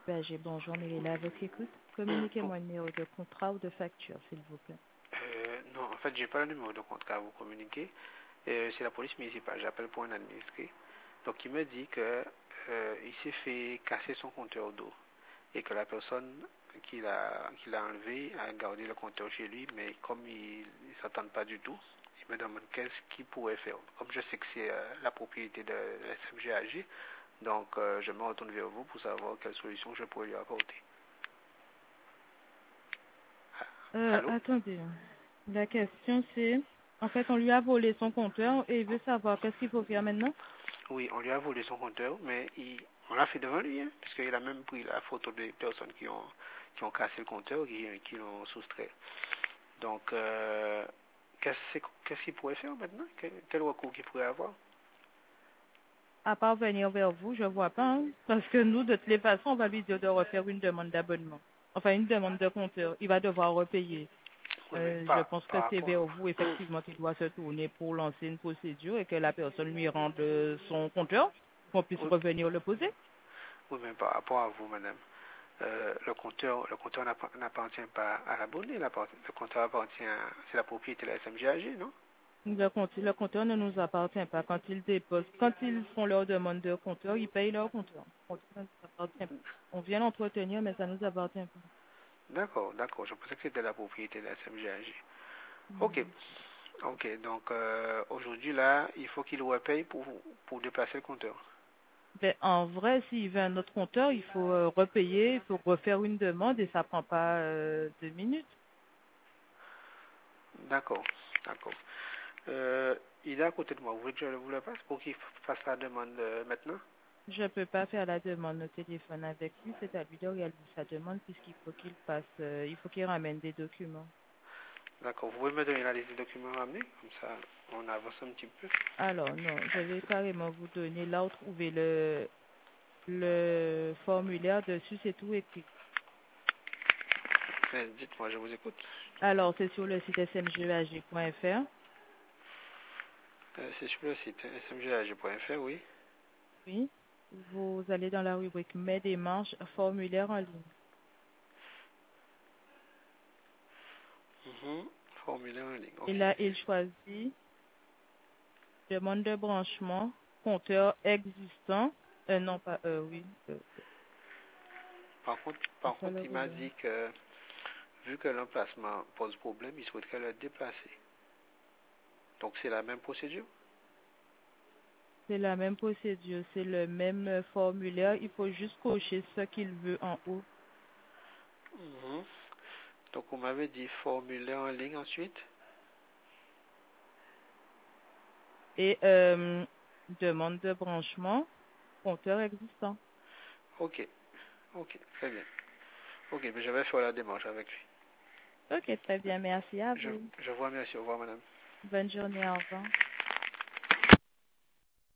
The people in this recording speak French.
SMGAG, bonjour, Mélina, à votre écoute. Communiquez-moi un numéro de contrat ou de facture, s'il vous plaît. Non, en fait, j'ai pas le numéro de contrat à vous communiquer. C'est la police municipale. J'appelle pour un administré. Donc, il me dit que il s'est fait casser son compteur d'eau et que la personne qu'il a enlevé a gardé le compteur chez lui, mais comme il ne s'entend pas du tout, il me demande qu'est-ce qu'il pourrait faire. Comme je sais que c'est la propriété de la SMGAG, donc je me retourne vers vous pour savoir quelle solution je pourrais lui apporter. Allô? Attendez, la question c'est, en fait, on lui a volé son compteur et il veut savoir qu'est-ce qu'il faut faire maintenant. Oui, on lui a volé son compteur, mais on l'a fait devant lui, hein, puisqu'il a même pris la photo des personnes qui ont cassé le compteur, qui l'ont soustrait. Donc, qu'est-ce qu'il pourrait faire maintenant? Quel recours qu'il pourrait avoir? À part venir vers vous, je vois pas, hein, parce que nous, de toutes les façons, on va lui dire de refaire une demande d'abonnement. Enfin, une demande de compteur. Il va devoir repayer. Oui, mais Je pense que par c'est rapport. vers vous, effectivement, qu'il doit se tourner pour lancer une procédure et que la personne lui rende son compteur, qu'on puisse Oui, revenir le poser. oui, mais par rapport à vous, madame. Le compteur n'appartient pas à l'abonné, le compteur appartient c'est la propriété de la SMGAG, non? Le compteur ne nous appartient pas. Quand ils déposent, quand ils font leur demande de compteur, ils payent leur compteur. Le compteur ne nous appartient pas. On vient l'entretenir, mais ça ne nous appartient pas. D'accord, d'accord. Je pensais que c'était la propriété de la SMGAG. Ok, Mhm. ok. Donc aujourd'hui là, il faut qu'il repaye pour déplacer le compteur. Ben, en vrai, s'il veut un autre compteur, il faut repayer, il faut refaire une demande et ça prend pas 2 minutes. D'accord, d'accord. Il est à côté de moi. Vous voulez que je vous le passe pour qu'il fasse la demande maintenant? Je ne peux pas faire la demande au téléphone avec lui, c'est à lui de réaliser sa demande puisqu'il faut qu'il passe, il faut qu'il ramène des documents. D'accord. Vous pouvez me donner la liste des documents à ramener? Comme ça, on avance un petit peu. Alors non, je vais carrément vous donner là où trouver le formulaire dessus, c'est tout écrit. Dites-moi, je vous écoute. Alors c'est sur le site smgag.fr. C'est sur le site smgag.fr, oui. Oui, vous allez dans la rubrique Mes démarches, formulaire en ligne. Mhm. Formulaire en ligne, Et ok. là, il choisit demande de branchement, compteur existant. Non, pas oui. Par Ça contre, le il m'a rouleur. dit que vu que l'emplacement pose problème, il souhaiterait le déplacer. Donc c'est la même procédure? C'est la même procédure, c'est le même formulaire. Il faut juste cocher ce qu'il veut en haut. Mhm. Donc on m'avait dit formulaire en ligne ensuite. Et demande de branchement, compteur existant. Ok, ok, très bien. Ok, mais je vais faire la démarche avec lui. Ok, très bien, merci à Je, vous. je vous remercie. Au revoir, madame. Bonne journée, au revoir.